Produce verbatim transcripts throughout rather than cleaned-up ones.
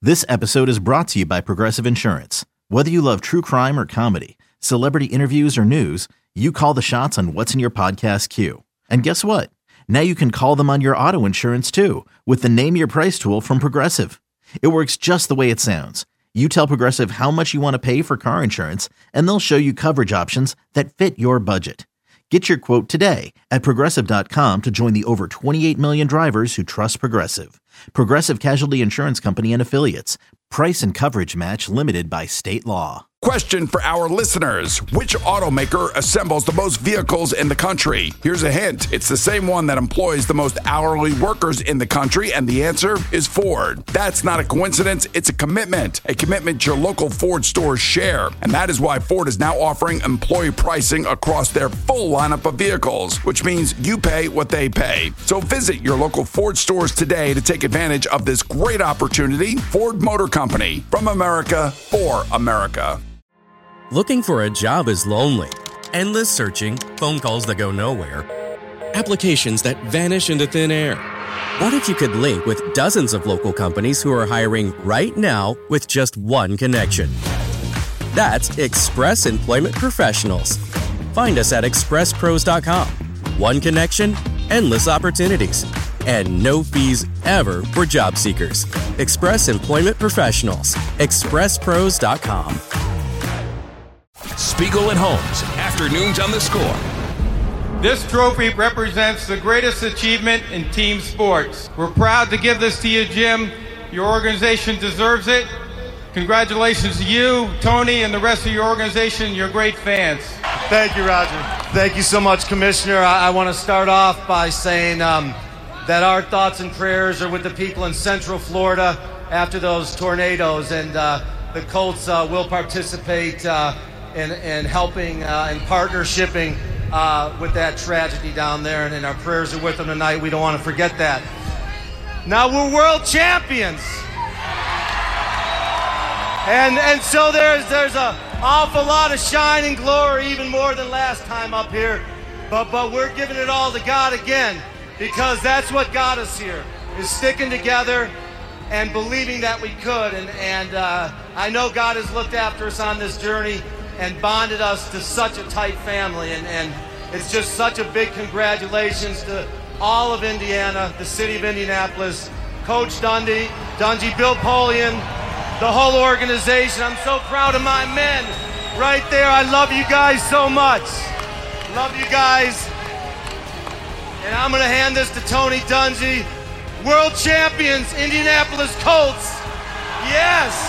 This episode is brought to you by Progressive Insurance. Whether you love true crime or comedy, celebrity interviews or news, you call the shots on what's in your podcast queue. And guess what? Now you can call them on your auto insurance too with the Name Your Price tool from Progressive. It works just the way it sounds. You tell Progressive how much you want to pay for car insurance, and they'll show you coverage options that fit your budget. Get your quote today at Progressive dot com to join the over twenty-eight million drivers who trust Progressive. Progressive Casualty Insurance Company and Affiliates. Price and coverage match limited by state law. Question for our listeners. Which automaker assembles the most vehicles in the country? Here's a hint. It's the same one that employs the most hourly workers in the country, and the answer is Ford. That's not a coincidence. It's a commitment. A commitment your local Ford stores share. And that is why Ford is now offering employee pricing across their full lineup of vehicles, which means you pay what they pay. So visit your local Ford stores today to take advantage of this great opportunity. Ford Motor Company. From America, for America. Looking for a job is lonely. Endless searching, phone calls that go nowhere, applications that vanish into thin air. What if you could link with dozens of local companies who are hiring right now with just one connection? That's Express Employment Professionals. Find us at express pros dot com. One connection, endless opportunities, and no fees ever for job seekers. Express Employment Professionals. express pros dot com. Spiegel and Holmes, afternoons on the Score. This trophy represents the greatest achievement in team sports. We're proud to give this to you, Jim. Your organization deserves it. Congratulations to you, Tony, and the rest of your organization. You're great fans. Thank you, Roger. Thank you so much, Commissioner. I, I want to start off by saying um, that our thoughts and prayers are with the people in Central Florida after those tornadoes, and uh, the Colts uh, will participate uh, in, in helping uh, and partnershiping uh, with that tragedy down there, and, and our prayers are with them tonight. We don't want to forget that. Now we're world champions, and and so there's there's a awful lot of shine and glory, even more than last time up here, but but we're giving it all to God again, because that's what got us here, is sticking together and believing that we could, and and uh, I know God has looked after us on this journey and bonded us to such a tight family, and, and it's just such a big congratulations to all of Indiana, the city of Indianapolis, Coach Dundee, Dungy, Bill Polian, the whole organization. I'm so proud of my men right there. I love you guys so much. Love you guys. And I'm going to hand this to Tony Dungy. World champions, Indianapolis Colts. Yes.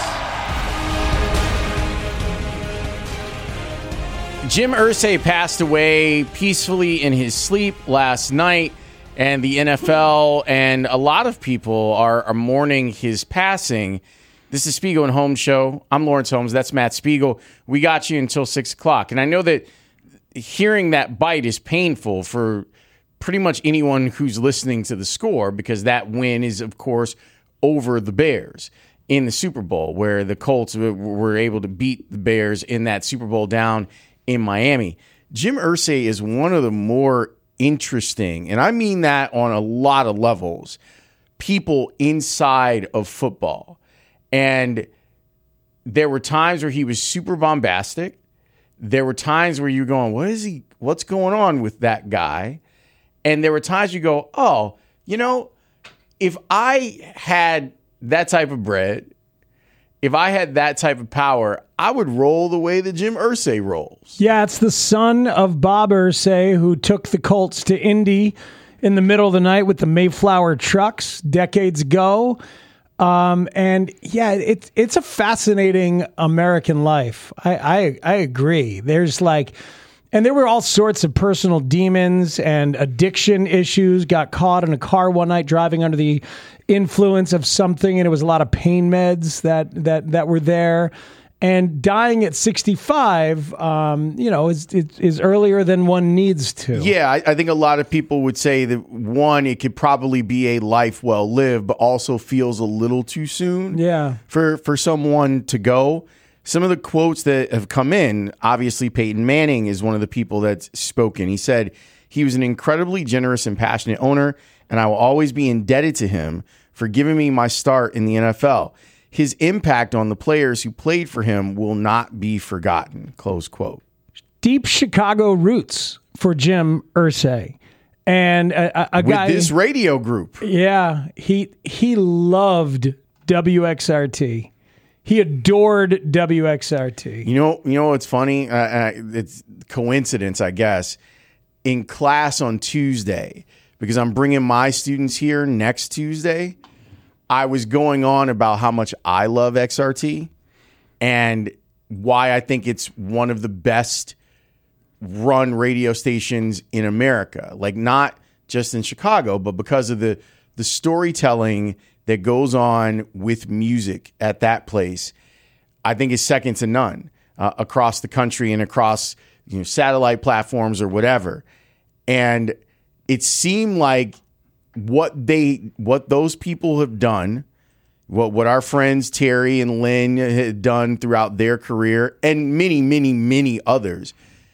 Jim Irsay passed away peacefully in his sleep last night, and the N F L and a lot of people are, are mourning his passing. This is Spiegel and Holmes Show. I'm Lawrence Holmes. That's Matt Spiegel. We got you until six o'clock. And I know that hearing that bite is painful for pretty much anyone who's listening to the Score, because that win is, of course, over the Bears in the Super Bowl, where the Colts were able to beat the Bears in that Super Bowl down in Miami. Jim Irsay is one of the more interesting, and I mean that on a lot of levels, people inside of football. And there were times where he was super bombastic. There were times where you're going, what is he, what's going on with that guy? And there were times you go, oh, you know, if I had that type of bread, if I had that type of power, I would roll the way that Jim Irsay rolls. Yeah, it's the son of Bob Irsay, who took the Colts to Indy in the middle of the night with the Mayflower trucks decades ago. Um, and yeah, it's it's a fascinating American life. I, I I agree. There's like, and there were all sorts of personal demons and addiction issues. Got caught in a car one night driving under the influence of something, and it was a lot of pain meds that that that were there. And dying at sixty-five, um, you know, is, is is earlier than one needs to. Yeah, I, I think a lot of people would say that, one, it could probably be a life well lived, but also feels a little too soon yeah. for, for someone to go. Some of the quotes that have come in, obviously Peyton Manning is one of the people that's spoken. He said, he was an incredibly generous and passionate owner, and I will always be indebted to him for giving me my start in the N F L. his impact on the players who played for him will not be forgotten, close quote. Deep Chicago roots for Jim Irsay. And a, a, a With guy, this radio group. Yeah, he he loved W X R T. He adored W X R T. You know, you know what's funny? Uh, uh, it's coincidence, I guess. In class on Tuesday, because I'm bringing my students here next Tuesday, I was going on about how much I love X R T and why I think it's one of the best run radio stations in America. Like, not just in Chicago, but because of the the storytelling that goes on with music at that place, I think is second to none uh, across the country and across, you know, satellite platforms or whatever. And it seemed like what they what those people have done, what what our friends Terry and Lynn had done throughout their career, and many, many, many others,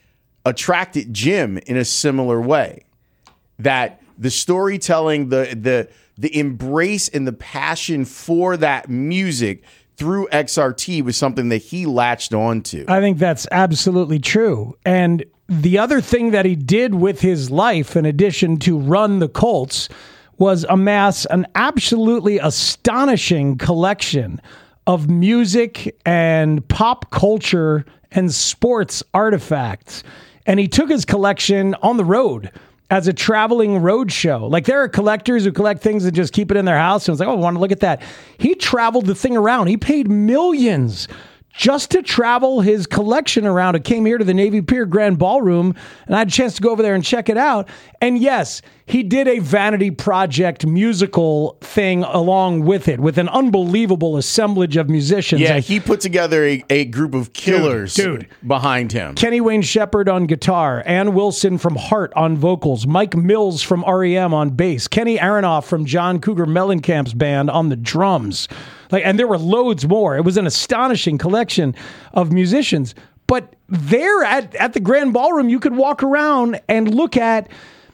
attracted Jim in a similar way. That the storytelling, the the the embrace and the passion for that music through X R T was something that he latched onto. I think that's absolutely true. And the other thing that he did with his life, in addition to run the Colts, was amass an absolutely astonishing collection of music and pop culture and sports artifacts. And he took his collection on the road as a traveling road show. Like, there are collectors who collect things and just keep it in their house. And it's like, oh, I want to look at that. He traveled the thing around. He paid millions just to travel his collection around. It came here to the Navy Pier Grand Ballroom, and I had a chance to go over there and check it out. And yes, he did a Vanity Project musical thing along with it, with an unbelievable assemblage of musicians. Yeah, he put together a, a group of killers dude, dude. behind him. Kenny Wayne Shepherd on guitar, Ann Wilson from Heart on vocals, Mike Mills from R E M on bass, Kenny Aronoff from John Cougar Mellencamp's band on the drums. Like, and there were loads more. It was an astonishing collection of musicians. But there at, at the Grand Ballroom, you could walk around and look at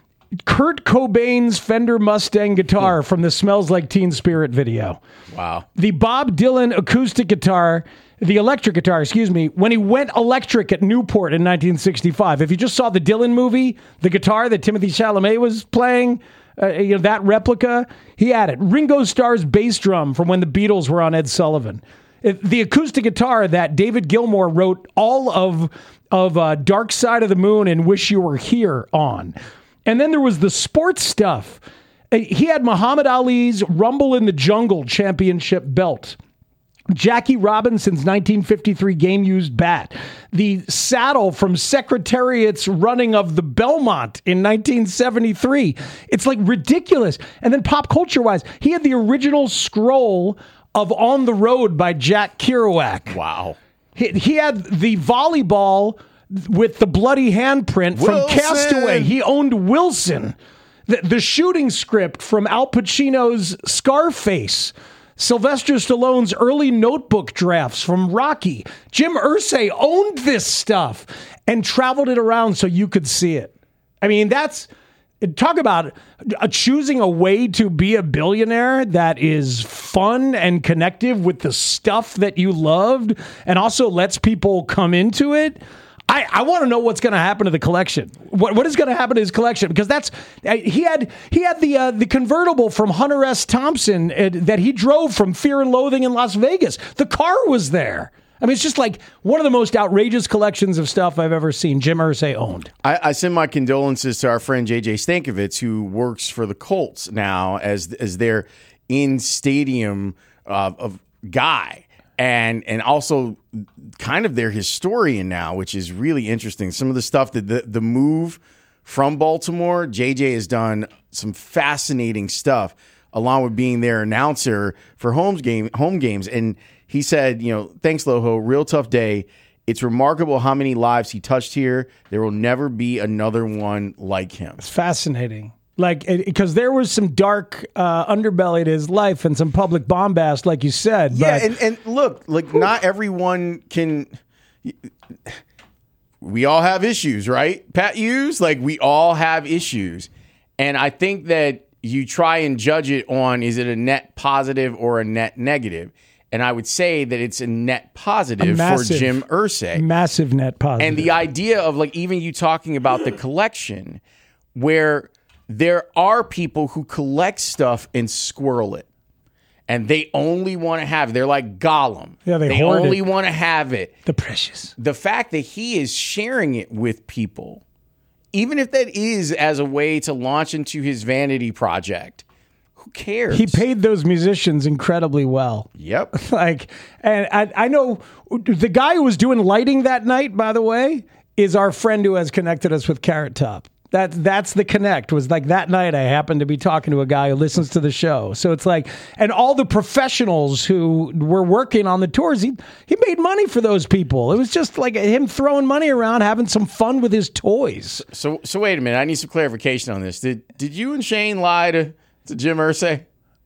Kurt Cobain's Fender Mustang guitar from the Smells Like Teen Spirit video. Wow. The Bob Dylan acoustic guitar, the electric guitar, excuse me, when he went electric at Newport in nineteen sixty-five. If you just saw the Dylan movie, the guitar that Timothy Chalamet was playing, uh, you know, that replica, he had it. Ringo Starr's bass drum from when the Beatles were on Ed Sullivan. It, the acoustic guitar that David Gilmour wrote all of, of uh, Dark Side of the Moon and Wish You Were Here on. And then there was the sports stuff. He had Muhammad Ali's Rumble in the Jungle championship belt, Jackie Robinson's nineteen fifty-three game-used bat, the saddle from Secretariat's running of the Belmont in nineteen seventy-three. It's like ridiculous. And then pop culture-wise, he had the original scroll of On the Road by Jack Kerouac. Wow. He, he had the volleyball with the bloody handprint from Wilson. Castaway. He owned Wilson. The, the shooting script from Al Pacino's Scarface. Sylvester Stallone's early notebook drafts from Rocky. Jim Irsay owned this stuff and traveled it around so you could see it. I mean, that's... Talk about uh, choosing a way to be a billionaire that is fun and connective with the stuff that you loved and also lets people come into it. I, I want to know what's going to happen to the collection. What what is going to happen to his collection? Because that's uh, he had he had the uh, the convertible from Hunter S. Thompson uh, that he drove from Fear and Loathing in Las Vegas. The car was there. I mean, it's just like one of the most outrageous collections of stuff I've ever seen. Jim Irsay owned. I, I send my condolences to our friend J J Stankovitz, who works for the Colts now as as their in stadium uh, of guy. And and also kind of their historian now, which is really interesting. Some of the stuff that the, the move from Baltimore, J J has done some fascinating stuff, along with being their announcer for home game home games. And he said, you know, thanks, Loho, real tough day. It's remarkable how many lives he touched here. There will never be another one like him. It's fascinating. Like, because there was some dark uh, underbelly to his life and some public bombast, like you said. Yeah, but, and, and look, like whew. Not everyone can. We all have issues, right? Pat Hughes, like we all have issues, and I think that you try and judge it on is it a net positive or a net negative. And I would say that it's a net positive A massive, for Jim Irsay. Massive net positive. And the idea of like even you talking about the collection, where there are people who collect stuff and squirrel it. And they only want to have it. They're like Gollum. Yeah, they, they hoard only it. want to have it. The precious. The fact that he is sharing it with people, even if that is as a way to launch into his vanity project, who cares? He paid those musicians incredibly well. Yep. Like, and I, I know the guy who was doing lighting that night, by the way, is our friend who has connected us with Carrot Top. That, that's the connect, was like that night I happened to be talking to a guy who listens to the show. So it's like, and all the professionals who were working on the tours, he, he made money for those people. It was just like him throwing money around, having some fun with his toys. So so wait a minute. I need some clarification on this. Did did you and Shane lie to, to Jim Irsay?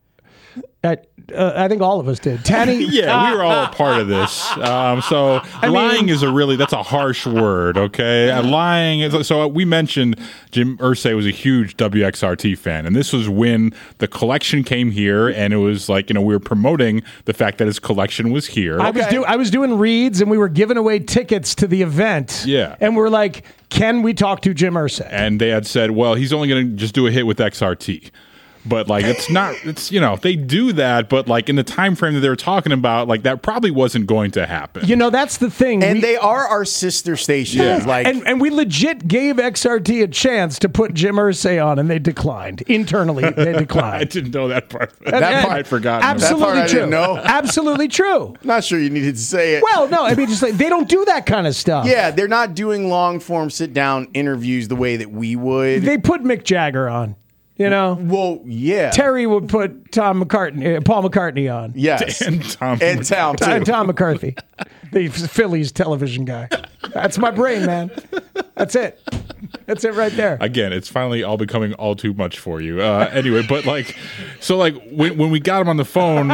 I, uh, I think all of us did. Tanny? Yeah, we were all a part of this. Um, so I lying mean, is a really, that's a harsh word, okay? Uh, lying is, so we mentioned Jim Irsay was a huge W X R T fan, and this was when the collection came here, and it was like, you know, we were promoting the fact that his collection was here. I was, do, I was doing reads, and we were giving away tickets to the event. Yeah. And we're like, can we talk to Jim Irsay? And they had said, well, he's only going to just do a hit with X R T. But like it's not, it's you know they do that, but like in the time frame that they were talking about, like that probably wasn't going to happen. You know, that's the thing, and we, they are our sister stations. Yeah. Like, and and we legit gave X R T a chance to put Jim Irsay on, and they declined internally. They declined. I didn't know that part. And- That and- part I'd forgotten. Absolutely That part I true. didn't know. Absolutely true. not sure you needed to say it. Well, no, I mean, just like they don't do that kind of stuff. Yeah, they're not doing long form sit down interviews the way that we would. They put Mick Jagger on. You know, well, yeah. Terry would put Tom McCartney, uh, Paul McCartney on. Yes, And Tom. and Tom too. And Tom McCarthy, the Phillies television guy. That's my brain, man. That's it. That's it right there. Again, it's finally all becoming all too much for you. Uh, anyway, but like, so like when when we got him on the phone,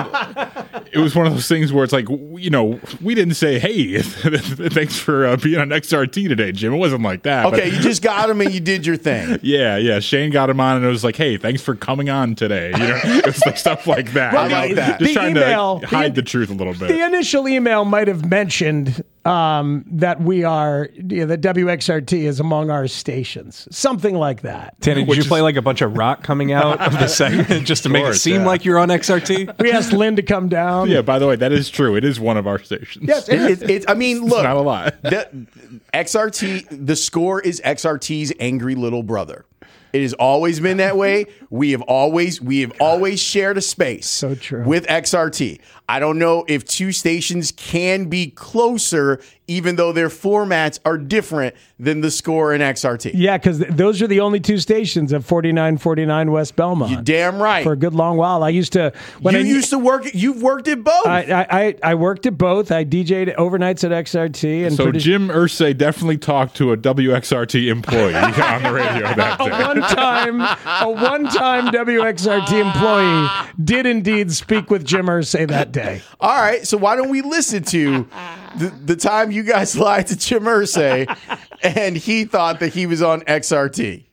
it was one of those things where it's like, you know, we didn't say, hey, thanks for uh, being on X R T today, Jim. It wasn't like that. Okay, but, you just got him and you did your thing. yeah, yeah. Shane got him on, and it was like, hey, thanks for coming on today. You know, it's like stuff like that. I you know? like that. Just The trying email- to hide the- the truth a little bit. The initial email might have mentioned um, that we are, you know, that W X R T is among our stations, something like that. Tanny, did Which you is- play like a bunch of rock coming out of the segment just to make it course, seem yeah. like you're on X R T? We asked Lynn to come down. Yeah, by the way, that is true. It is one of our stations. Yes, It, it, it, I mean, look, not a lie. the, X R T, the score is X R T's angry little brother. It has always been that way. We have always we have always shared a space So true. with X R T. I don't know if two stations can be closer, even though their formats are different than the score and X R T. Yeah, because th- those are the only two stations at forty-nine forty-nine West Belmont. You're damn right. For a good long while. I used to when you I used to work. You've worked at both. I, I, I, I worked at both. I D J'd overnights at X R T and So produced- Jim Irsay definitely talked to a W X R T employee on the radio that a day. one-time a one-time W X R T employee did indeed speak with Jim Irsay that day. All right, so why don't we listen to the, the time you guys lied to Jim Irsay and he thought that he was on X R T?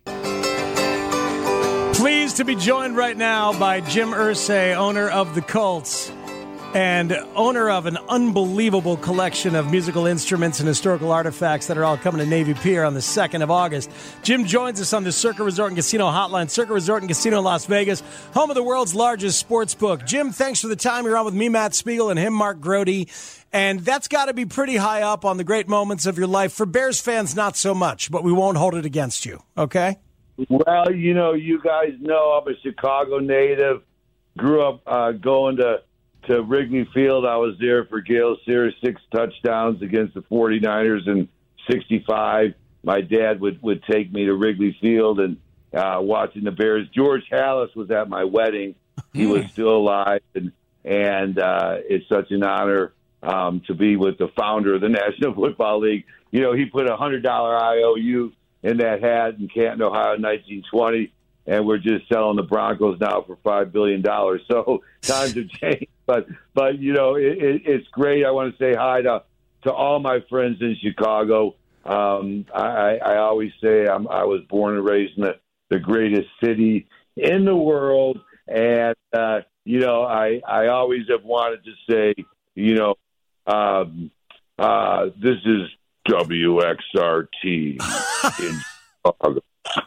Pleased to be joined right now by Jim Irsay, owner of the Colts and owner of an unbelievable collection of musical instruments and historical artifacts that are all coming to Navy Pier on the second of August. Jim joins us on the Circa Resort and Casino Hotline. Circa Resort and Casino in Las Vegas, home of the world's largest sports book. Jim, thanks for the time. You're on with me, Matt Spiegel, and him, Mark Grody. And that's got to be pretty high up on the great moments of your life. For Bears fans, not so much, but we won't hold it against you, okay? Well, you know, you guys know I'm a Chicago native. Grew up uh, going to, to Wrigley Field. I was there for Gale Sayers' six touchdowns against the forty-niners in sixty-five. My dad would, would take me to Wrigley Field and uh, watching the Bears. George Halas was at my wedding. He was still alive, and, and uh, it's such an honor um, to be with the founder of the National Football League. You know, he put a one hundred dollars I O U in that hat in Canton, Ohio in nineteen twenty, and we're just selling the Broncos now for five billion dollars. So times have changed, but, but you know, it, it, it's great. I want to say hi to, to all my friends in Chicago. Um, I, I always say I'm, I was born and raised in the, the greatest city in the world, and uh, you know, I, I always have wanted to say, you know, um, uh, this is W X R T in Chicago.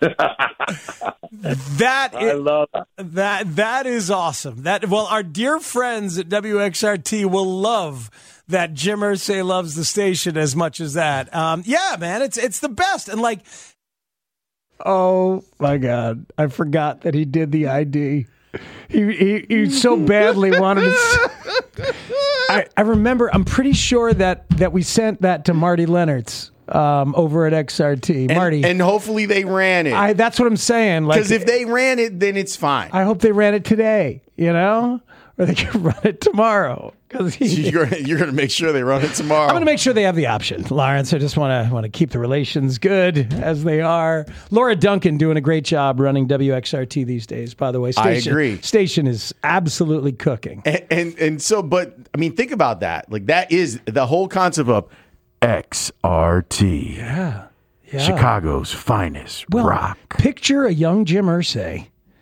That I is, love that. that that is awesome. That well, our dear friends at W X R T will love that Jim Irsay loves the station as much as that. Um, yeah, man, it's it's the best. And like, oh my God, I forgot that he did the I D. He he, he so badly wanted to. I, I remember. I'm pretty sure that that we sent that to Marty Leonards. Um, over at X R T, and, Marty, and hopefully they ran it. I, that's what I'm saying. Because like, if they ran it, then it's fine. I hope they ran it today. You know, or they can run it tomorrow. Because you're gonna, you're going to make sure they run it tomorrow. I'm going to make sure they have the option, Lawrence. I just want to want to keep the relations good as they are. Laura Duncan doing a great job running W X R T these days. By the way, station, I agree. Station is absolutely cooking. And, and and so, but I mean, think about that. Like that is the whole concept of X R T. Yeah. yeah. Chicago's finest well, rock. Picture a young Jim Irsay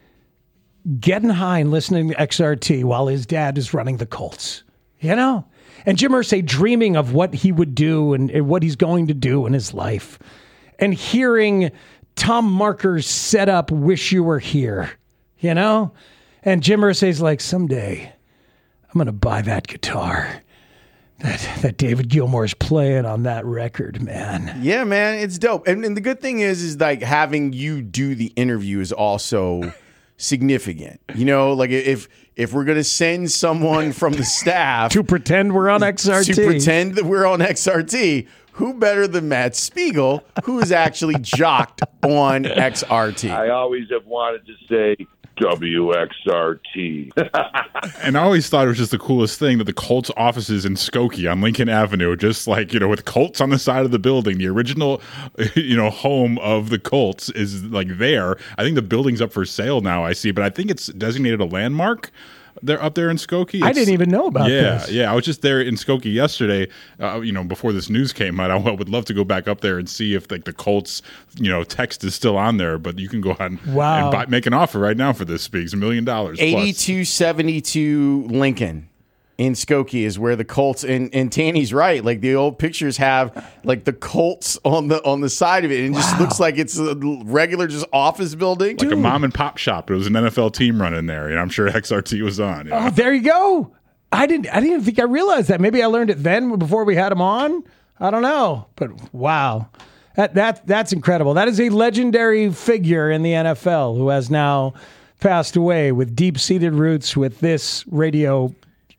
getting high and listening to X R T while his dad is running the Colts. You know? And Jim Irsay dreaming of what he would do and, and what he's going to do in his life. And hearing Tom Marker's set up Wish You Were Here. You know? And Jim Irsay's like, someday I'm going to buy that guitar. That that David Gilmour's playing on that record, man. Yeah, man, it's dope. And, and the good thing is, is like having you do the interview is also significant. You know, like if if we're gonna send someone from the staff to pretend we're on X R T, to pretend that we're on X R T, who better than Matt Spiegel, who is actually jocked on X R T? I always have wanted to say W X R T. And I always thought it was just the coolest thing that the Colts offices in Skokie on Lincoln Avenue, just like, you know, with Colts on the side of the building, the original, you know, home of the Colts is like there. I think the building's up for sale now, I see, but I think it's designated a landmark. They're up there in Skokie. It's, I didn't even know about yeah, this. Yeah, yeah. I was just there in Skokie yesterday, uh, you know, before this news came out. I would love to go back up there and see if like the Colts, you know, text is still on there. But you can go on wow. and buy, make an offer right now for this. Speaks a million dollars. eighty-two seventy-two Lincoln in Skokie is where the Colts, and, and Tanny's right. Like the old pictures have like the Colts on the on the side of it, and it wow. just looks like it's a regular just office building, like Dude. a mom and pop shop. It was an N F L team running there, and I'm sure X R T was on. You know? Oh, there you go. I didn't. I didn't think I realized that. Maybe I learned it then before we had him on. I don't know, but wow, that that that's incredible. That is a legendary figure in the N F L who has now passed away with deep-seated roots with this radio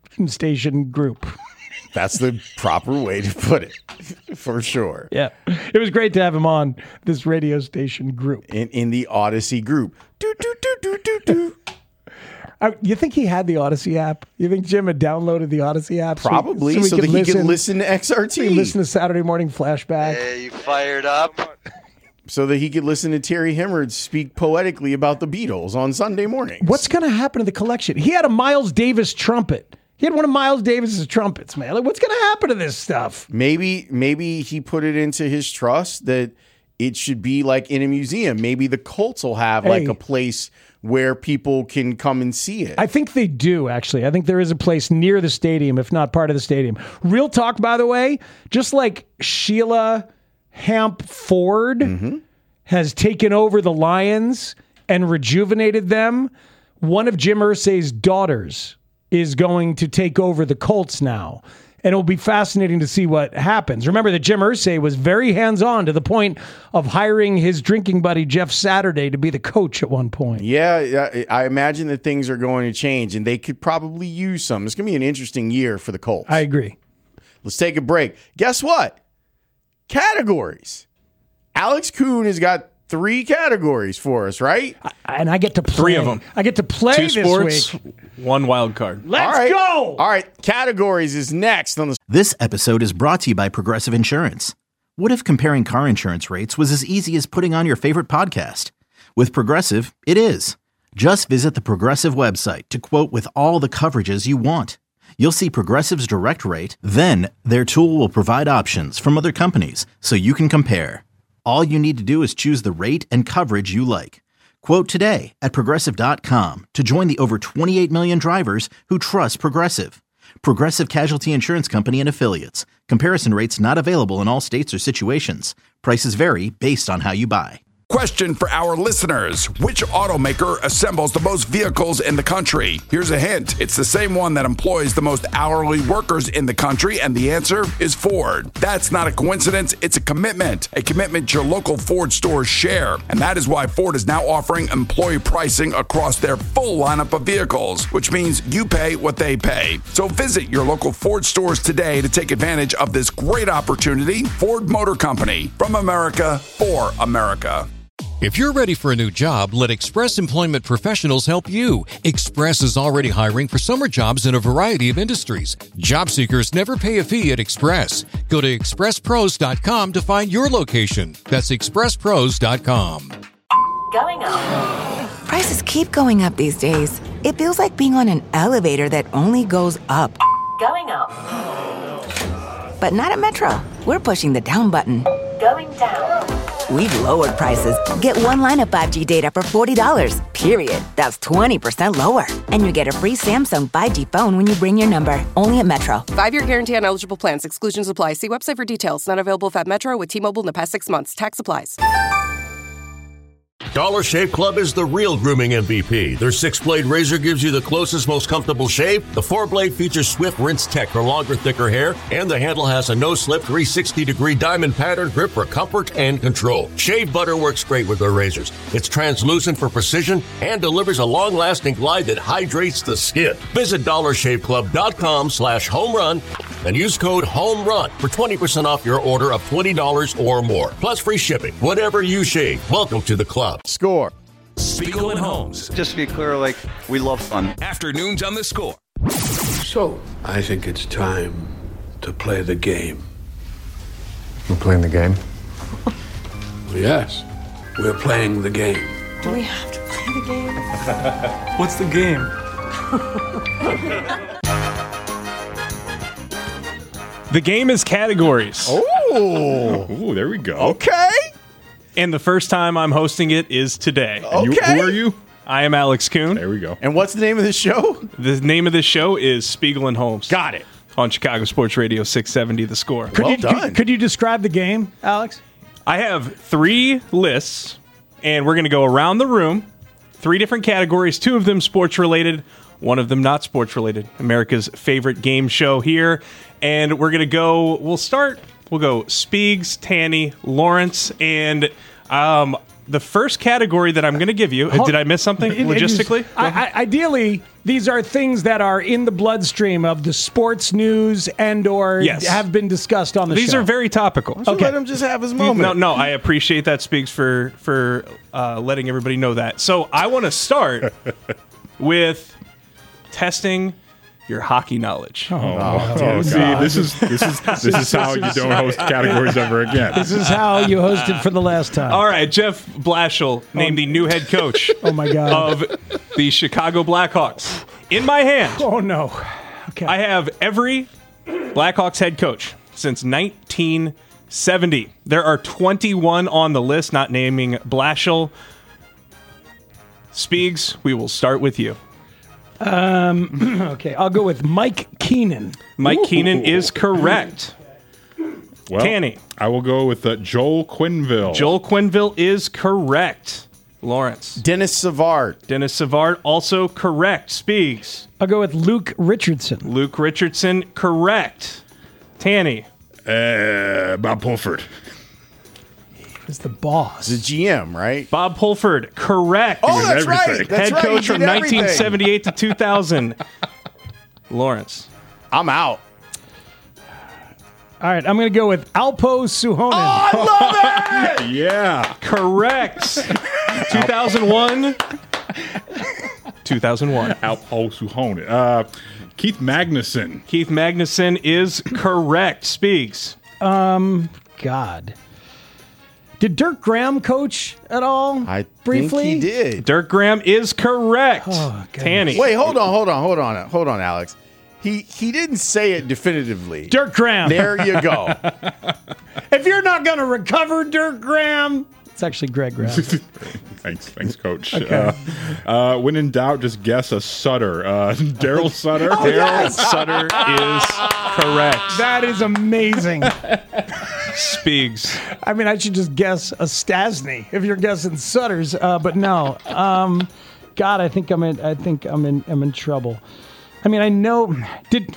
station group. That's the proper way to put it, for sure. Yeah, it was great to have him on this radio station group in in the Odyssey group. Do do do do do do. Uh, you think he had the Odyssey app? You think Jim had downloaded the Odyssey app? Probably, so, so, so that he listen, could listen to X R T. So he listen to Saturday Morning Flashback. Hey, you fired up? So that he could listen to Terry Himmerd speak poetically about the Beatles on Sunday mornings. What's going to happen to the collection? He had a Miles Davis trumpet. He had one of Miles Davis's trumpets, man. Like, what's going to happen to this stuff? Maybe, maybe he put it into his trust that it should be like in a museum. Maybe the Colts will have hey. like a place where people can come and see it. I think they do, actually. I think there is a place near the stadium, if not part of the stadium. Real talk, by the way, just like Sheila Hamp Ford mm-hmm. has taken over the Lions and rejuvenated them, one of Jim Irsay's daughters is going to take over the Colts now. And it'll be fascinating to see what happens. Remember that Jim Irsay was very hands-on to the point of hiring his drinking buddy Jeff Saturday to be the coach at one point. Yeah, I imagine that things are going to change, and they could probably use some. It's going to be an interesting year for the Colts. I agree. Let's take a break. Guess what? Categories. Alex Kuhn has got three categories for us, right? And I get to play. Three of them. I get to play Two this sports, week. One wild card. Let's All right. go. All right. Categories is next on the. This episode is brought to you by Progressive Insurance. What if comparing car insurance rates was as easy as putting on your favorite podcast? With Progressive, it is. Just visit the Progressive website to quote with all the coverages you want. You'll see Progressive's direct rate, then their tool will provide options from other companies so you can compare. All you need to do is choose the rate and coverage you like. Quote today at Progressive dot com to join the over twenty-eight million drivers who trust Progressive. Progressive Casualty Insurance Company and Affiliates. Comparison rates not available in all states or situations. Prices vary based on how you buy. Question for our listeners. Which automaker assembles the most vehicles in the country? Here's a hint. It's the same one that employs the most hourly workers in the country, and the answer is Ford. That's not a coincidence. It's a commitment. A commitment your local Ford stores share. And that is why Ford is now offering employee pricing across their full lineup of vehicles, which means you pay what they pay. So visit your local Ford stores today to take advantage of this great opportunity. Ford Motor Company. From America, for America. If you're ready for a new job, let Express Employment Professionals help you. Express is already hiring for summer jobs in a variety of industries. Job seekers never pay a fee at Express. Go to express pros dot com to find your location. That's express pros dot com. Going up. Prices keep going up these days. It feels like being on an elevator that only goes up. Going up. But not at Metro. We're pushing the down button. Going down. We've lowered prices. Get one line of five G data for forty dollars, period. That's twenty percent lower. And you get a free Samsung five G phone when you bring your number. Only at Metro. Five-year guarantee on eligible plans. Exclusions apply. See website for details. Not available at Metro with T-Mobile in the past six months. Tax applies. Dollar Shave Club is the real grooming M V P. Their six-blade razor gives you the closest, most comfortable shave. The four-blade features Swift Rinse Tech for longer, thicker hair. And the handle has a no-slip three hundred sixty degree diamond pattern grip for comfort and control. Shave butter works great with their razors. It's translucent for precision and delivers a long-lasting glide that hydrates the skin. Visit dollar shave club dot com slash home run and use code HOMERUN for twenty percent off your order of twenty dollars or more. Plus free shipping. Whatever you shave, welcome to the club. Score. Spiegel and Holmes. Just to be clear, like, we love fun. Afternoons on the Score. So, I think it's time to play the game. We're playing the game? Yes, we're playing the game. Do we have to play the game? What's the game? The game is categories. Oh, Ooh, there we go. Okay. And the first time I'm hosting it is today. Okay. You, who are you? I am Alex Kuhn. There we go. And what's the name of this show? The name of this show is Spiegel and Holmes. Got it. On Chicago Sports Radio six seventy The Score. Could Well you, done. Could, could you describe the game, Alex? I have three lists, and we're going to go around the room. Three different categories, two of them sports related, one of them not sports related. America's favorite game show here. And we're going to go, we'll start, we'll go Speegs, Tanny, Lawrence, and um, the first category that I'm going to give you, Hold- did I miss something It- it logistically? is- I, I, ideally, these are things that are in the bloodstream of the sports news and or Yes. have been discussed on the These show. are very topical. Okay. Let him just have his moment. No, no, I appreciate that, Speaks, for for uh, letting everybody know that. So I want to start with testing your hockey knowledge. Oh, oh, see, this is this is this is how you don't host categories ever again. This is how you hosted for the last time. All right, Jeff Blashill named the new head coach Oh, my God. of the Chicago Blackhawks. In my hand, Oh, no. Okay. I have every Blackhawks head coach since nineteen seventy. There are twenty-one on the list, not naming Blashill. Speegs, we will start with you. Um, okay, I'll go with Mike Keenan. Mike Ooh. Keenan is correct. Well, Tanny. I will go with uh, Joel Quenneville. Joel Quenneville is correct. Lawrence. Dennis Savard. Dennis Savard also correct. Speaks. I'll go with Luke Richardson. Luke Richardson correct. Tanny. Uh, Bob Pulford. Is the boss. The G M, right? Bob Pulford correct. Oh, that's everything. right. That's Head right. coach He from did everything. nineteen seventy-eight to two thousand. Lawrence. I'm out. All right, I'm going to go with Alpo Suhonen. Oh, I love it. Yeah. Correct. two thousand one. two thousand one. Alpo Suhonen. Uh, Keith Magnuson. Keith Magnuson is correct. Speaks. Um, God. Did Dirk Graham coach at all? I briefly? think he did. Dirk Graham is correct. Oh, goodness. Tanny. Wait, hold on, hold on, hold on, hold on, Alex. He he didn't say it definitively. Dirk Graham. There you go. If you're not going to recover Dirk Graham, it's actually Greg Graham. Thanks, thanks, Coach. Okay. Uh, uh, when in doubt, just guess a Sutter. Uh, Daryl Sutter. Oh, Daryl yes! Sutter is correct. That is amazing. Speaks. I mean, I should just guess a Stasny if you're guessing Sutters, uh, but no. Um, God, I think I'm in. I think I'm in. I'm in trouble. I mean, I know. Did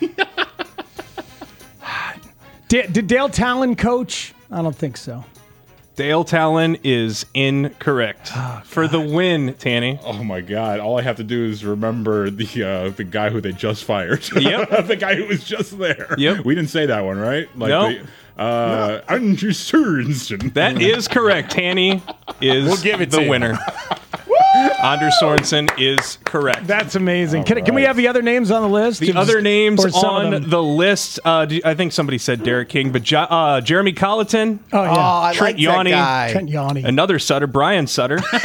did, did Dale Talon coach? I don't think so. Dale Talon is incorrect. Oh, For the win, Tanny. Oh my God! All I have to do is remember the uh, the guy who they just fired. Yep. The guy who was just there. Yep. We didn't say that one, right? Like No. the, uh, Andrew Sorensen. That is correct. Tanny is We'll give it the to you. winner. Anders Sorensen is correct. That's amazing. Can, All can we right. have the other names on the list? The Or other just- names or some of on them? the list, uh, do- I think somebody said Derek King, but jo- uh, Jeremy Colleton, Oh, yeah. Oh, I Trent like that Yanni. guy. Trent Yanni. another Sutter, Brian Sutter, Craig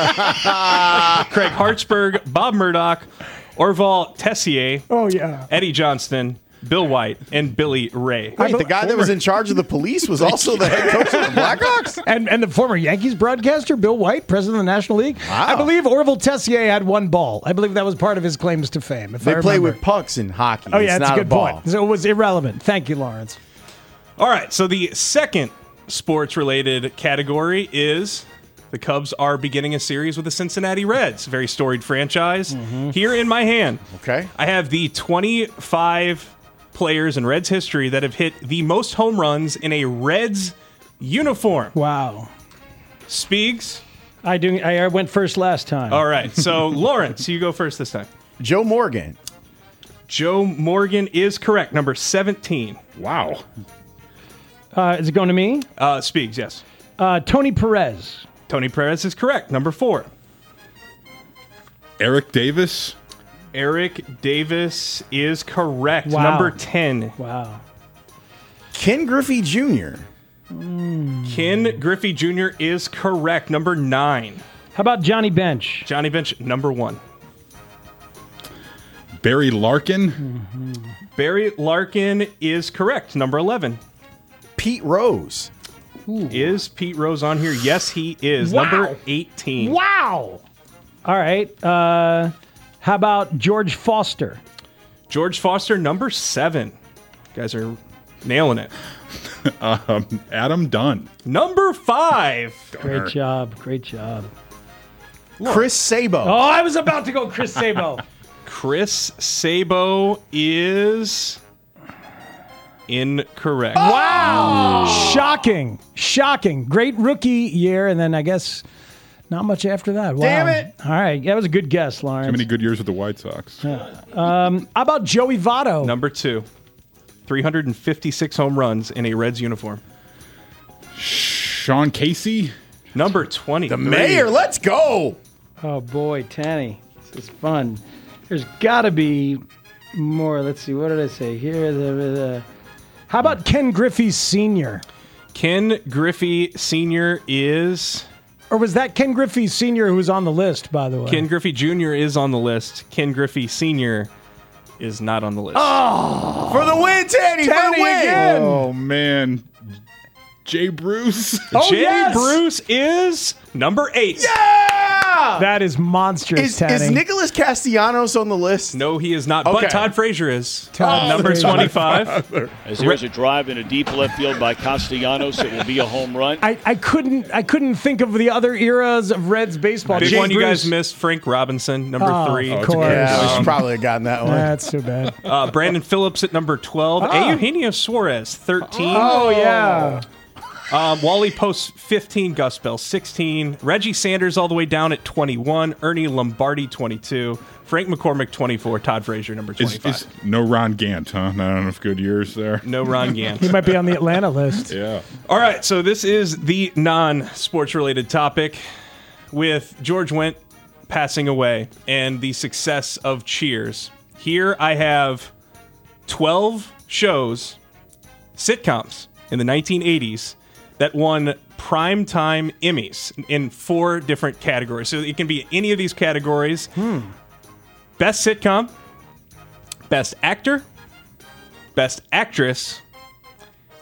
Hartsburg, Bob Murdoch, Orval Tessier, Oh, yeah. Eddie Johnston, Bill White, and Billy Ray. Wait, the guy that was in charge of the police was also the head coach of the Blackhawks? And and the former Yankees broadcaster, Bill White, president of the National League. Wow. I believe Orval Tessier had one ball. I believe that was part of his claims to fame. If I They play remember. with pucks in hockey. Oh, yeah, it's that's not a good ball. point. So it was irrelevant. Thank you, Lawrence. All right, so the second sports-related category is the Cubs are beginning a series with the Cincinnati Reds, very storied franchise. Here in my hand, Okay. I have the twenty-five players in Reds history that have hit the most home runs in a Reds uniform. Wow. Speaks. I do. I went first last time. All right, so Lawrence, you go first this time. Joe Morgan. Joe Morgan is correct, number seventeen. Wow. Uh, is it going to me? Uh, Speaks, yes. Uh, Tony Perez. Tony Perez is correct, number four. Eric Davis. Eric Davis is correct, Wow. number ten. Wow. Ken Griffey Junior Ken Griffey Junior is correct, number nine. How about Johnny Bench? Johnny Bench, number one. Barry Larkin. Barry Larkin is correct, number eleven. Pete Rose. Is Pete Rose on here? Yes, he is, Wow. number eighteen. Wow. All right. Uh, how about George Foster? George Foster, number seven. You guys are nailing it. Um, Adam Dunn. Number five. Great job. Great job. Chris Sabo. Oh, I was about to go Chris Sabo. Chris Sabo is incorrect. Wow. Shocking. Shocking. Great rookie year, and then I guess not much after that. Wow. Damn it. All right. That was a good guess, Lawrence. Too many good years with the White Sox. Um, how about Joey Votto? Number two. three hundred fifty-six home runs in a Reds uniform. Sean Casey. Number twenty. The mayor. Let's go. Oh, boy, Tanny. This is fun. There's got to be more. Let's see. What did I say here? The, the, how about Ken Griffey Senior? Ken Griffey Senior is... Or was that Ken Griffey Senior who was on the list, by the way? Ken Griffey Junior is on the list. Ken Griffey Senior is not on the list. Oh! For the win, Tanny. For Tanny the win. again. Oh man. Jay Bruce. Oh, Jay yes! Bruce is number eight. Yeah. That is monstrous, Is, Tanny. is Nicholas Castellanos on the list? No, he is not. Okay. But Todd Frazier is. Todd number Frazier. twenty-five. As there's a drive in a deep left field by Castellanos, it will be a home run. I, I couldn't I couldn't think of the other eras of Reds baseball. Big Jay one you Bruce. guys missed, Frank Robinson, number Oh, three. of course. Yeah, I should probably have gotten that one. That's too bad. Uh, Brandon Phillips at number twelve. Oh. Eugenio Suarez, thirteen. Oh, yeah. Um, Wally Post, fifteen. Gus Bell, sixteen. Reggie Sanders all the way down at twenty-one. Ernie Lombardi, twenty-two. Frank McCormick, twenty-four. Todd Frazier, number Is, twenty-five. is no Ron Gant, huh? Not enough good years there. No Ron Gant. He might be on the Atlanta list. Yeah. All right, so this is the non-sports related topic with George Wendt passing away and the success of Cheers. Here I have twelve shows, sitcoms in the nineteen eighties that won primetime Emmys in four different categories. So it can be any of these categories. Hmm. Best sitcom, best actor, best actress,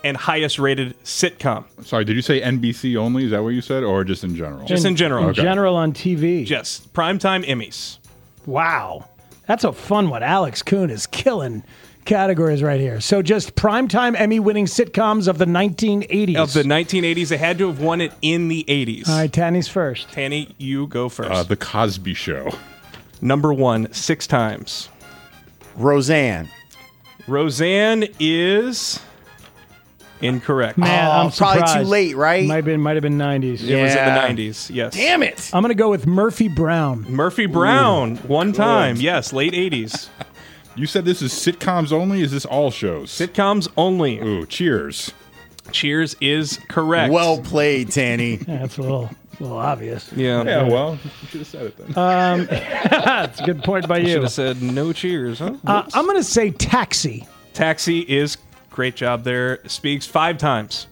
and highest rated sitcom. Sorry, did you say N B C only? Is that what you said, or just in general? Just in general. In Okay. general on T V. Just primetime Emmys. Wow. That's a fun one. Alex Kuhn is killing categories right here. So just primetime Emmy-winning sitcoms of the nineteen eighties. Of the nineteen eighties, they had to have won it in the eighties. All right, Tanny's first. Tanny, you go first. Uh, the Cosby Show. Number one, six times. Roseanne. Roseanne is incorrect. Man, I'm probably too surprised. late, right? Might have been, might have been nineties. It was in the Yeah. nineties, yes. Damn it. I'm going to go with Murphy Brown. Murphy Brown, one time, yes, late eighties. You said this is sitcoms only? Is this all shows? Sitcoms only. Ooh, Cheers. Cheers is correct. Well played, Tanny. Yeah, that's a little, a little obvious. Yeah. Yeah, well, you should have said it then. Um, that's a good point by You should you. have said no cheers, huh? Uh, I'm going to say Taxi. Taxi is great job there. Speaks five times.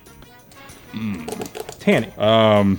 Tanny. Um,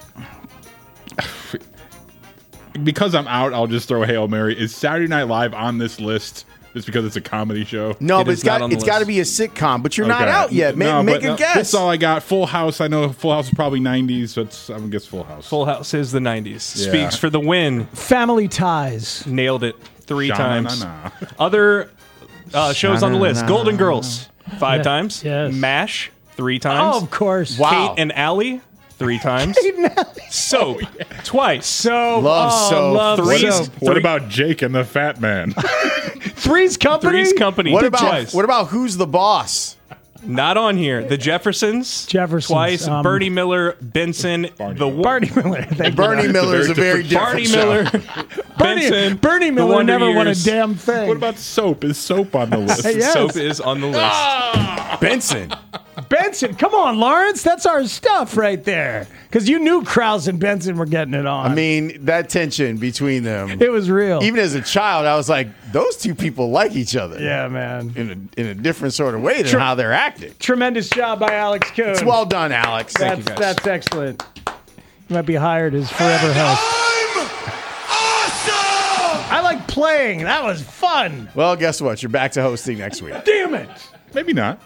because I'm out, I'll just throw a Hail Mary. Is Saturday Night Live on this list just because it's a comedy show? No, It but is it's not got on the it's got to list. be a sitcom. But you're not Okay. out yet. Make, No, make but a no, guess. That's all I got. Full House. I know Full House is probably nineties, so it's, I'm going to guess Full House. Full House is the nineties. Yeah. Speaks for the win. Family Ties. Nailed it three times. Sha-na-na-na. Other uh, shows on the list. Sha-na-na-na. Golden Girls, five Yeah, times. yes. MASH, three times. Oh, of course. Wow. Kate and Allie, three times. Soap, twice. So Love oh, Soap. Love Three's- Soap. What Three- about Jake and the Fat Man? Three's Company. Three's Company, What about twice. what about Who's the Boss? Not on here. The Jeffersons, Jeffersons, twice. um, Bernie Miller, Benson, Barney the Miller. Barney Miller. Thank you. Bernie Miller is a very very different Barney show. Miller, Bernie, Benson, Bernie The Miller Wonder never won a Years. damn thing. What about Soap? Is Soap on the list? Yes. Soap is on the list. Benson. Benson? Come on, Lawrence. That's our stuff right there. Because you knew Krause and Benson were getting it on. I mean, that tension between them. it was real. Even as a child, I was like, those two people like each other. yeah, man. In a, in a different sort of way than Tre- how they're acting. Tremendous job by Alex Kuhn. It's well done, Alex. That's, you, guys. that's excellent. You might be hired as forever host. I like playing. That was fun. Well, guess what? You're back to hosting next week. Damn it. Maybe not.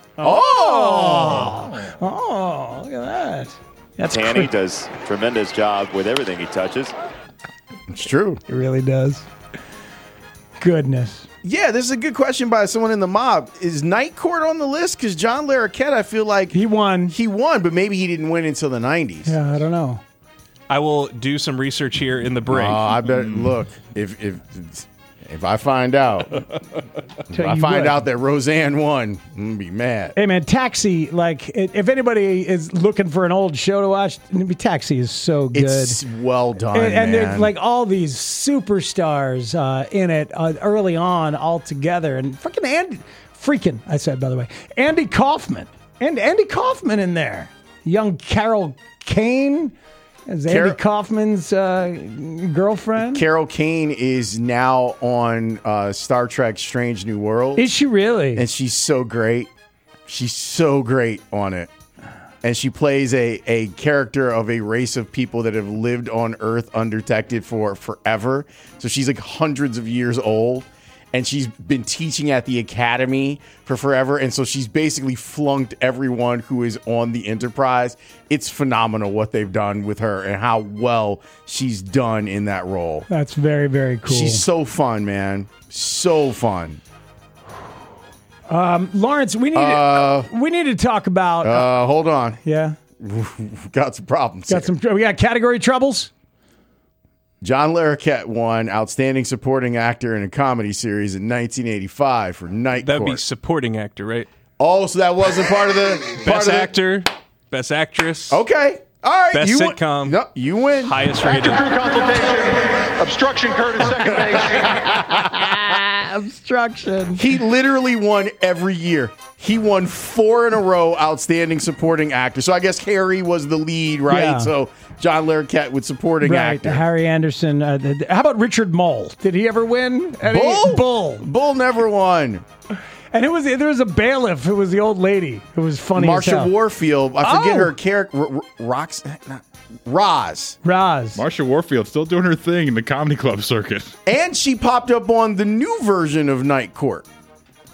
Oh! Oh, look at that. That's Tanny great. does a tremendous job with everything he touches. It's true. It really does. Goodness. Yeah, this is a good question by someone in the mob. Is Night Court on the list? Because John Larroquette, I feel like He won. he won, but maybe he didn't win until the nineties. Yeah, I don't know. I will do some research here in the break. Uh, I bet. Look, if if if I find out, if Tell I you find what. out that Roseanne won, I'm gonna be mad. Hey, man, Taxi, like, i- if anybody is looking for an old show to watch, Taxi is so good. It's well done, and, and man. there's like all these superstars uh, in it uh, early on all together. And freaking Andy, freaking, I said, by the way, Andy Kaufman. And Andy Kaufman in there. Young Carol Kane is Andy Carol- Kaufman's uh, girlfriend. Carol Kane is now on uh, Star Trek: Strange New World. Is she really? And she's so great. She's so great on it. And she plays a, a character of a race of people that have lived on Earth undetected for forever. So she's like hundreds of years old. And she's been teaching at the academy for forever. And so she's basically flunked everyone who is on the Enterprise. It's phenomenal what they've done with her and how well she's done in that role. That's very, very cool. She's so fun, man. So fun. Um, Lawrence, we need Uh, to, we need to talk about. Uh, hold on. yeah, Got some problems. got here. some. We got category troubles. John Larroquette won Outstanding Supporting Actor in a Comedy Series in nineteen eighty-five for Night That'd be Court. supporting actor, right? Oh, so that wasn't part of the part Best of the- actor, best actress. Okay, all right. Best you win. sitcom. No, you win. Highest rated. Obstruction occurred at second base. Obstruction. He literally won every year. He won four in a row Outstanding Supporting Actor. So I guess Harry was the lead, right? Yeah. So John Larroquette with Supporting Right, Actor. Harry Anderson. Uh, th- how about Richard Mole? Did he ever win? Any- Bull? Bull. Bull never won. And it was there was a bailiff. It was the old lady. It was funny. as Marsha hell. Warfield. I forget Oh. her character. R- R- Rox. Not, Roz. Roz. Marsha Warfield still doing her thing in the comedy club circuit. And she popped up on the new version of Night Court.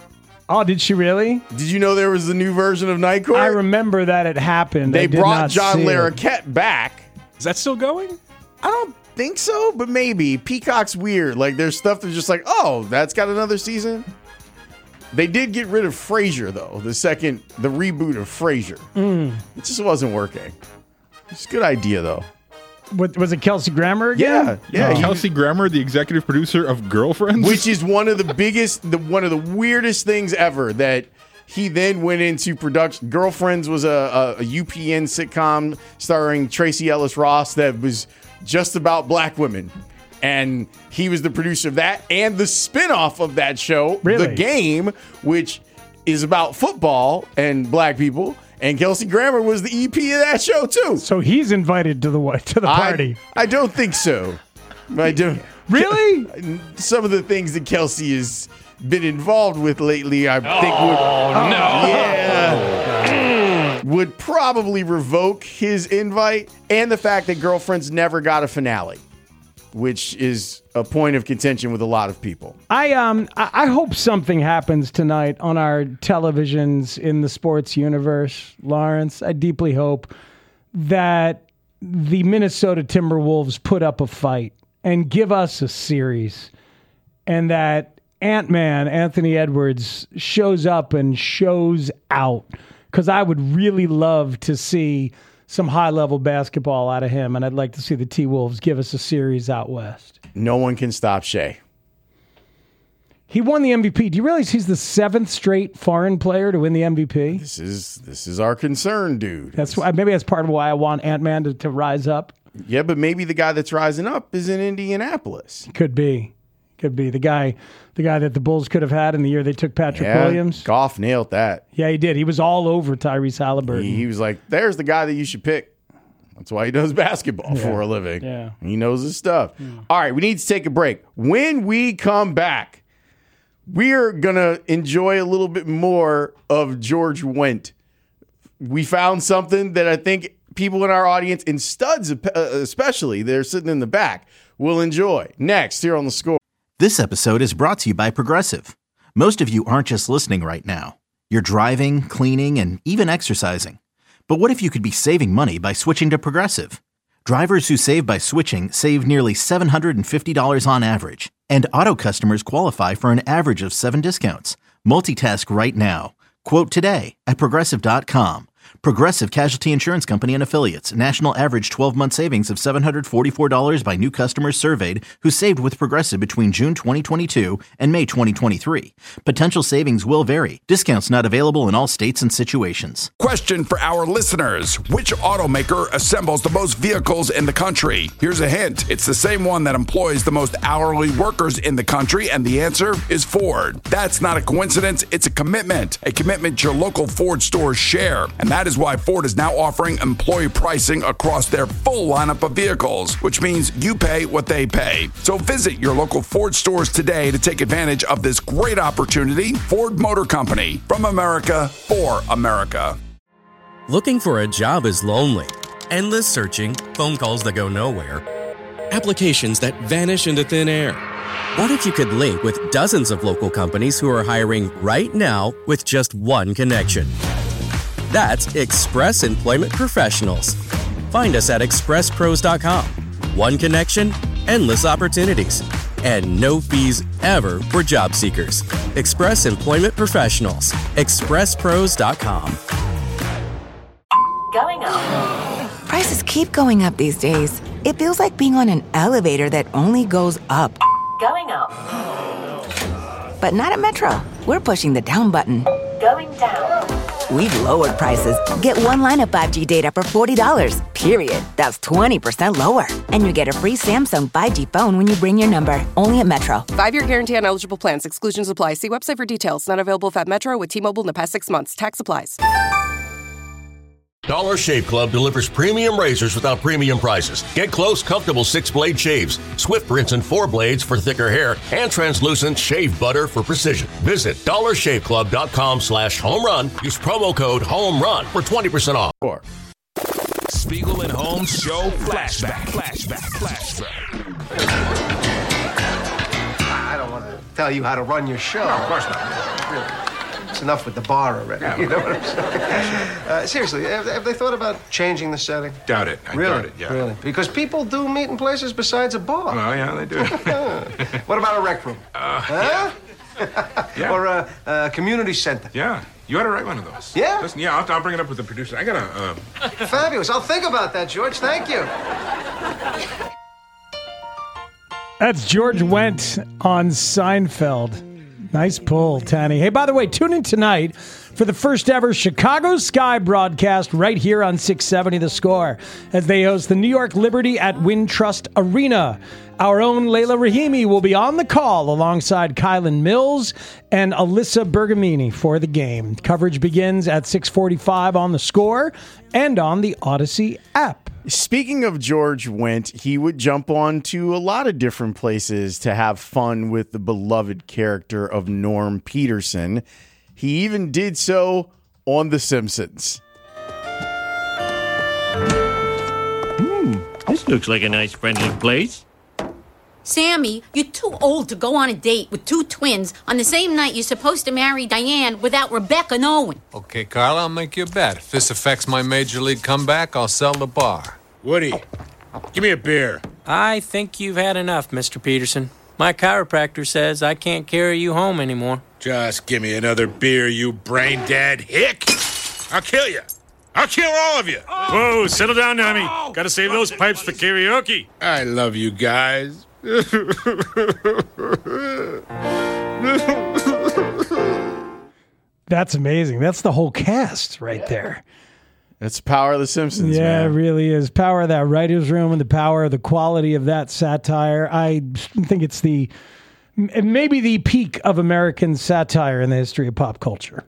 Oh, did she really? Did you know there was a new version of Night Court? I remember that it happened. They I did brought not John see it. Larroquette back. Is that still going? I don't think so, but maybe. Peacock's weird. Like, there's stuff that's just like, oh, that's got another season. They did get rid of Frasier, though. The second, the reboot of Frasier. Mm. It just wasn't working. It's a good idea, though. What, was it Kelsey Grammer again? Yeah, yeah. Oh. Kelsey Grammer, the executive producer of Girlfriends, Which is one of the biggest, the one of the weirdest things ever. That he then went into production. Girlfriends was a, a, a U P N sitcom starring Tracy Ellis Ross that was just about black women, and he was the producer of that and the spinoff of that show, Really? The Game, which is about football and black people. And Kelsey Grammer was the E P of that show too. So he's invited to the to the party. I, I don't think so. I don't. Really? Some of the things that Kelsey has been involved with lately, I think would Oh, no. yeah, would probably revoke his invite, and the fact that Girlfriends never got a finale, which is a point of contention with a lot of people. I um I, I hope something happens tonight on our televisions in the sports universe, Lawrence. I deeply hope that the Minnesota Timberwolves put up a fight and give us a series, and that Ant-Man, Anthony Edwards, shows up and shows out, because I would really love to see some high-level basketball out of him, and I'd like to see the T-Wolves give us a series out west. No one can stop Shea. He won the M V P. Do you realize he's the seventh straight foreign player to win the M V P? This is this is our concern, dude. That's why, maybe that's part of why I want Ant-Man to, to rise up. Yeah, but maybe the guy that's rising up is in Indianapolis. Could be. Could be. The guy the guy that the Bulls could have had in the year they took Patrick yeah, Williams. Goff nailed that. Yeah, he did. He was all over Tyrese Halliburton. He, he was like, there's the guy that you should pick. That's why he does basketball Yeah. for a living. Yeah. He knows his stuff. All right, we need to take a break. When we come back, we're going to enjoy a little bit more of George Wendt. We found something that I think people in our audience, and studs especially, they're sitting in the back, will enjoy. Next, here on The Score. This episode is brought to you by Progressive. Most of you aren't just listening right now. You're driving, cleaning, and even exercising. But what if you could be saving money by switching to Progressive? Drivers who save by switching save nearly seven hundred fifty dollars on average. And auto customers qualify for an average of seven discounts. Multitask right now. Quote today at Progressive dot com. Progressive Casualty Insurance Company and Affiliates. National average twelve-month savings of seven hundred forty-four dollars by new customers surveyed who saved with Progressive between June twenty twenty-two and May twenty twenty-three. Potential savings will vary. Discounts not available in all states and situations. Question for our listeners. Which automaker assembles the most vehicles in the country? Here's a hint. It's the same one that employs the most hourly workers in the country, and the answer is Ford. That's not a coincidence. It's a commitment. A commitment your local Ford stores share. And that is why Ford is now offering employee pricing across their full lineup of vehicles, which means you pay what they pay. So visit your local Ford stores today to take advantage of this great opportunity. Ford Motor Company, from America for America. Looking for a job is lonely. Endless searching, phone calls that go nowhere, applications that vanish into thin air. What if you could link with dozens of local companies who are hiring right now with just one connection? That's Express Employment Professionals. Find us at express pros dot com. One connection, endless opportunities, and no fees ever for job seekers. Express Employment Professionals. express pros dot com. Going up. Prices keep going up these days. It feels like being on an elevator that only goes up. Going up. But not at Metro. We're pushing the down button. Going down. We've lowered prices. Get one line of five G data for forty dollars, period. That's twenty percent lower. And you get a free Samsung five G phone when you bring your number. Only at Metro. Five-year guarantee on eligible plans. Exclusions apply. See website for details. Not available at Metro with T-Mobile in the past six months. Tax applies. Dollar Shave Club delivers premium razors without premium prices. Get close, comfortable six-blade shaves, swift rinse and four blades for thicker hair, and translucent shave butter for precision. Visit dollar shave club dot com slash home run. Use promo code HOMERUN for twenty percent off. Spiegel and Holmes Show Flashback. Flashback. Flashback. I don't want to tell you how to run your show. No, of course not. Really. that's enough with the bar already. Yeah, you know what I'm saying? Uh, seriously, have, have they thought about changing the setting? Doubt it. I really? doubt it, yeah. Really? Because people do meet in places besides a bar. Well, yeah, they do. What about a rec room? Uh, huh? Yeah. Or a, a community center? Yeah. You ought to write one of those. Yeah? Listen, yeah, I'll, I'll bring it up with the producer. I got a... Uh... Fabulous. I'll think about that, George. Thank you. That's George Wendt on Seinfeld. Nice pull, Tanny. Hey, by the way, tune in tonight for the first ever Chicago Sky broadcast right here on six seventy The Score as they host the New York Liberty at Wintrust Arena. Our own Layla Rahimi will be on the call alongside Kylan Mills and Alyssa Bergamini for the game. Coverage begins at six forty-five on The Score and on the Odyssey app. Speaking of George Wendt, he would jump on to a lot of different places to have fun with the beloved character of Norm Peterson. He even did so on The Simpsons. Hmm, this looks like a nice friendly place. Sammy, you're too old to go on a date with two twins on the same night you're supposed to marry Diane without Rebecca knowing. Okay, Carl, I'll make you a bet. If this affects my major league comeback, I'll sell the bar. Woody, give me a beer. I think you've had enough, Mister Peterson. My chiropractor says I can't carry you home anymore. Just give me another beer, you brain-dead hick. I'll kill you. I'll kill all of you. Whoa, settle down, Nami. Gotta save those pipes for karaoke. I love you guys. That's amazing. That's the whole cast right there. That's the power of The Simpsons, yeah, man. it really is. Power of that writer's room and the power of the quality of that satire. I think it's the maybe the peak of American satire in the history of pop culture.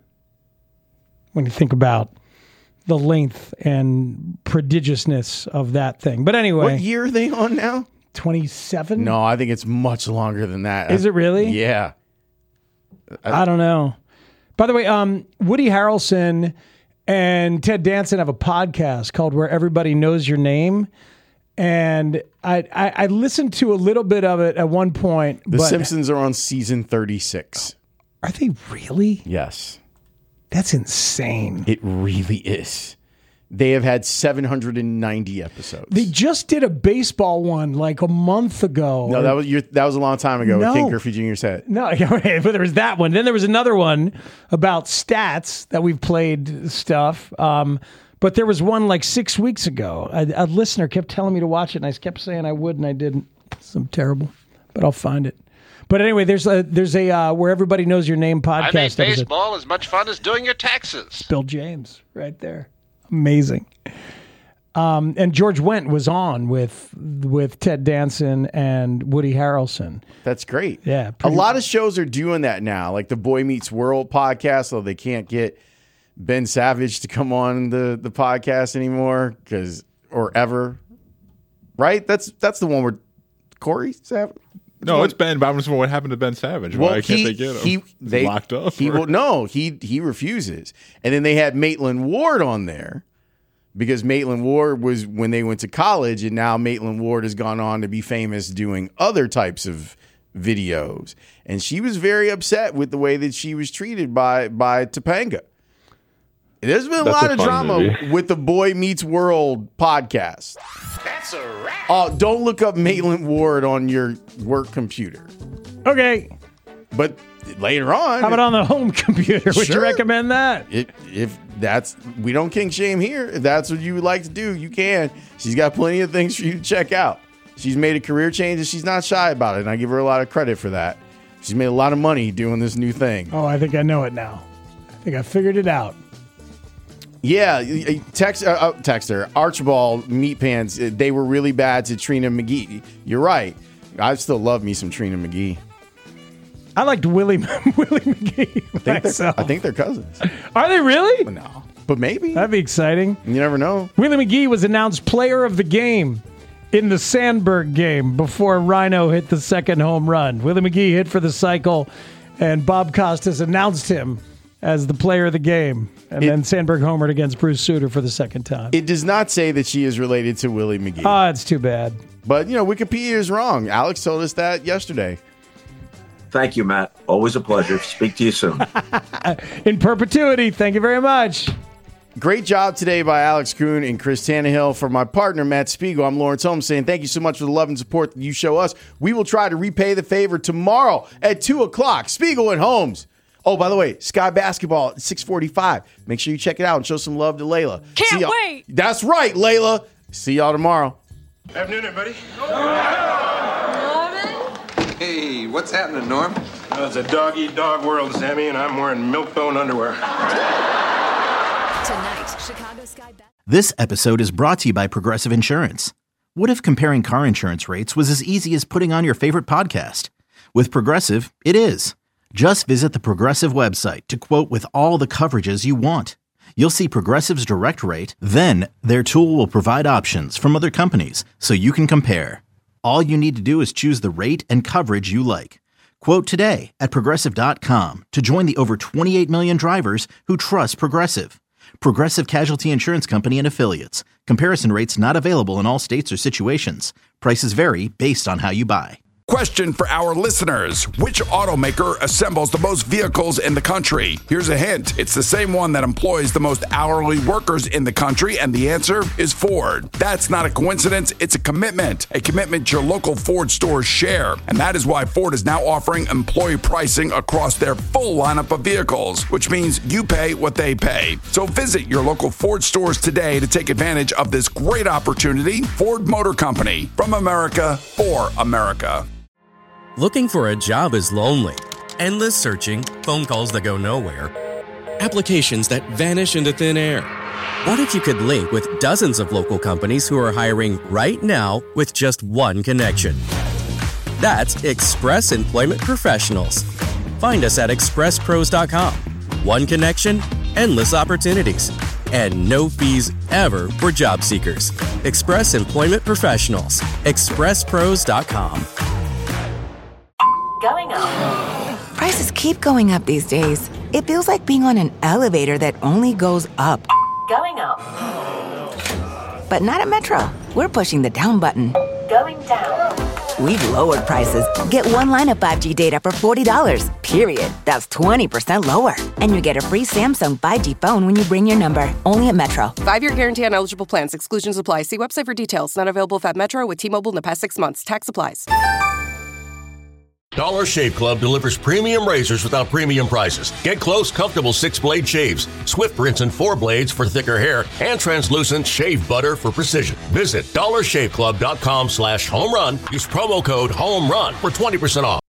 When you think about the length and prodigiousness of that thing. But anyway. What year are they on now? twenty-seven? No, I think it's much longer than that. Is it really? Yeah. I, I don't know. By the way, um, Woody Harrelson and Ted Danson have a podcast called Where Everybody Knows Your Name. And I, I, I listened to a little bit of it at one point. The but Simpsons are on season thirty-six. Are they really? Yes. That's insane. It really is. They have had seven hundred ninety episodes. They just did a baseball one like a month ago. No, that was your, that was a long time ago. No. With Ken Griffey Junior's head. No, but there was that one. Then there was another one about stats that we've played stuff. Um, but there was one like six weeks ago. A, a listener kept telling me to watch it, and I kept saying I would, and I didn't. I'm terrible, but I'll find it. But anyway, there's a there's a uh, Where Everybody Knows Your Name podcast. I made episode. baseball as much fun as doing your taxes. Bill James, right there. Amazing. Um, and George Wendt was on with with Ted Danson and Woody Harrelson. That's great. Yeah. A lot of shows are doing that now, like the Boy Meets World podcast, so they can't get Ben Savage to come on the, the podcast anymore, because or ever. Right? That's that's the one where Corey Savage. No, What? it's Ben. But I'm just wondering what happened to Ben Savage. Well, Why can't he, they get him? He, Is he they, locked up. He or- will, no, he he refuses. And then they had Maitland Ward on there because Maitland Ward was when they went to college, and now Maitland Ward has gone on to be famous doing other types of videos. And she was very upset with the way that she was treated by by Topanga. There's been a That's lot a of fun drama movie. with the Boy Meets World podcast. That's a wrap. Oh, don't look up Maitland Ward on your work computer. Okay. But later on, How about on the home computer? Would you Sure. recommend that? It, if that's we don't kink shame here. If that's what you would like to do, you can. She's got plenty of things for you to check out. She's made a career change, and she's not shy about it. And I give her a lot of credit for that. She's made a lot of money doing this new thing. Oh, I think I know it now. I think I figured it out. Yeah, text, uh, uh, text her. Archibald Meat Pants, uh, they were really bad to Trina McGee. You're right. I still love me some Trina McGee. I liked Willie Willie McGee. I think, they're, myself. I think they're cousins. Are they really? No, but maybe. That'd be exciting. You never know. Willie McGee was announced player of the game in the Sandberg game before Rhino hit the second home run. Willie McGee hit for the cycle, and Bob Costas announced him as the player of the game. And It- then Sandberg homered against Bruce Sutter for the second time. It does not say that she is related to Willie McGee. Ah, it's too bad. But, you know, Wikipedia is wrong. Alex told us that yesterday. Thank you, Matt. Always a pleasure. Speak to you soon. In perpetuity. Thank you very much. Great job today by Alex Kuhn and Chris Tannehill. For my partner, Matt Spiegel, I'm Lawrence Holmes saying thank you so much for the love and support that you show us. We will try to repay the favor tomorrow at two o'clock. Spiegel and Holmes. Oh, by the way, Sky Basketball at six forty-five. Make sure you check it out and show some love to Layla. Can't wait. That's right, Layla. See y'all tomorrow. Afternoon, everybody. Hey, what's happening, Norm? Well, it's a dog-eat-dog world, Sammy, and I'm wearing milk-bone underwear. Tonight, Chicago Sky. This episode is brought to you by Progressive Insurance. What if comparing car insurance rates was as easy as putting on your favorite podcast? With Progressive, it is. Just visit the Progressive website to quote with all the coverages you want. You'll see Progressive's direct rate, then their tool will provide options from other companies so you can compare. All you need to do is choose the rate and coverage you like. Quote today at Progressive dot com to join the over twenty-eight million drivers who trust Progressive. Progressive Casualty Insurance Company and Affiliates. Comparison rates not available in all states or situations. Prices vary based on how you buy. Question for our listeners. Which automaker assembles the most vehicles in the country? Here's a hint. It's the same one that employs the most hourly workers in the country, and the answer is Ford. That's not a coincidence. It's a commitment. A commitment your local Ford stores share. And that is why Ford is now offering employee pricing across their full lineup of vehicles, which means you pay what they pay. So visit your local Ford stores today to take advantage of this great opportunity. Ford Motor Company. From America, for America. Looking for a job is lonely. Endless searching, phone calls that go nowhere, applications that vanish into thin air. What if you could link with dozens of local companies who are hiring right now with just one connection? That's Express Employment Professionals. Find us at express pros dot com. One connection, endless opportunities, and no fees ever for job seekers. Express Employment Professionals. express pros dot com. Going up. Prices keep going up these days. It feels like being on an elevator that only goes up. Going up. But not at Metro. We're pushing the down button. Going down. We've lowered prices. Get one line of five G data for forty dollars, period. That's twenty percent lower. And you get a free Samsung five G phone when you bring your number. Only at Metro. Five-year guarantee on eligible plans. Exclusions apply. See website for details. Not available if at Metro with T-Mobile in the past six months. Tax applies. Dollar Shave Club delivers premium razors without premium prices. Get close, comfortable six-blade shaves, swift rinse and four blades for thicker hair, and translucent shave butter for precision. Visit dollar shave club dot com slash home run. Use promo code HOME RUN for twenty percent off.